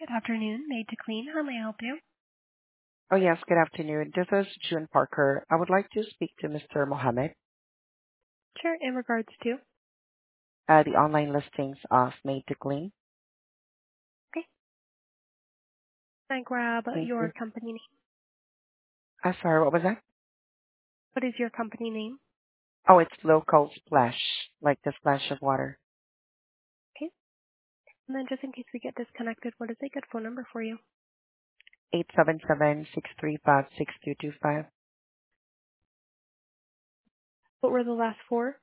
Good afternoon, Made to Clean. How may I help you? Oh, yes. Good afternoon. This is June Parker. I would like to speak to Mr. Mohammed, Sure, in regards to. the online listings of Made to Clean. Okay. Can I grab Thank your you. company name? Sorry, what was that? What is your company name? Oh, it's Local Splash, like the splash of water. Okay. And then just in case we get disconnected, what is a good phone number for you? 877-635-6225. What were the last four?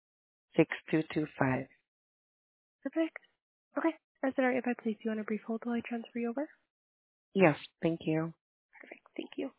6225. Perfect. Okay. Is it alright if I place you on a brief hold while I transfer you over? Yes, thank you. Perfect. Thank you.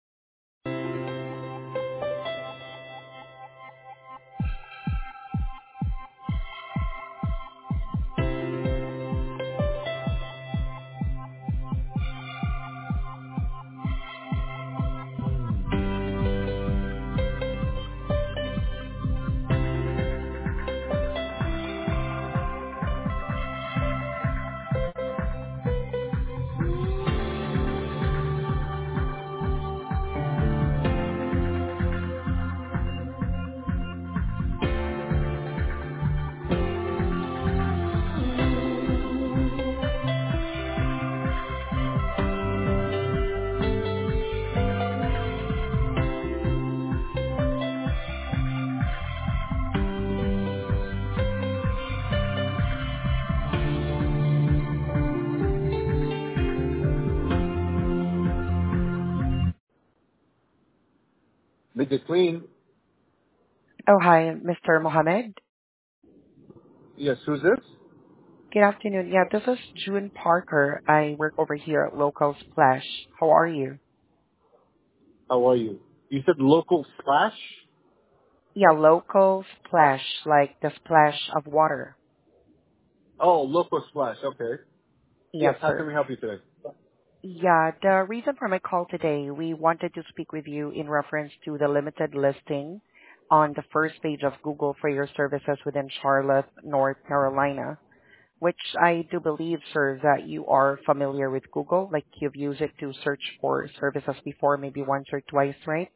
Make it clean. Oh, hi, Mr. Mohammed. Yes, who's this? Good afternoon. Yeah, this is June Parker. I work over here at Local Splash. How are you? How are you? You said local splash? Yeah, Local Splash, like the splash of water. Oh, local splash. Okay. Yes, Yes, how can sir. we help you today? Yeah, the reason for my call today, we wanted to speak with you in reference to the limited listing on the first page of Google for your services within Charlotte, North Carolina, which I do believe, sir, that you are familiar with Google, like you've used it to search for services before, maybe once or twice, right?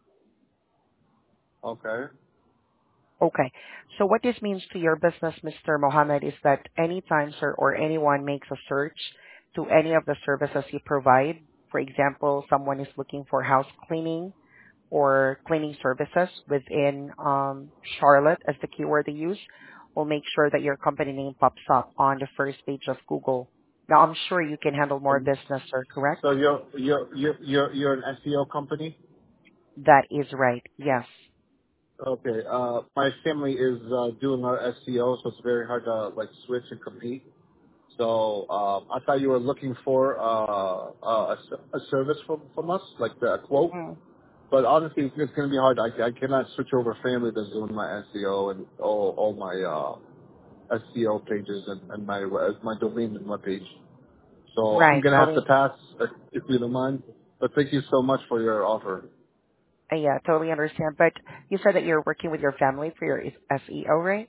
Okay. Okay. So what this means to your business, Mr. Mohammed, is that anytime, sir, or anyone makes a search to any of the services you provide, for example, someone is looking for house cleaning or cleaning services within Charlotte as the keyword they use, we'll make sure that your company name pops up on the first page of Google. Now, I'm sure you can handle more Um, business, sir, correct? So you're an SEO company? That is right. Yes. Okay. My family is doing our SEO, so it's very hard to like switch and compete. So I thought you were looking for a service from us, like a quote. Mm. But honestly, it's going to be hard. I cannot switch over family that's doing my SEO and all my SEO pages and my domain and webpage. So I'm Right. gonna have to Totally. pass if you don't mind. But thank you so much for your offer. Yeah, totally understand. But you said that you're working with your family for your SEO, right?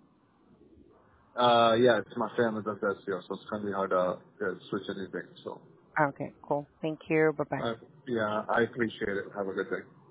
Yeah, it's my family that does SEO, so it's gonna be hard to switch anything. So Okay, cool. Thank you. Bye-bye. yeah, I appreciate it. Have a good day.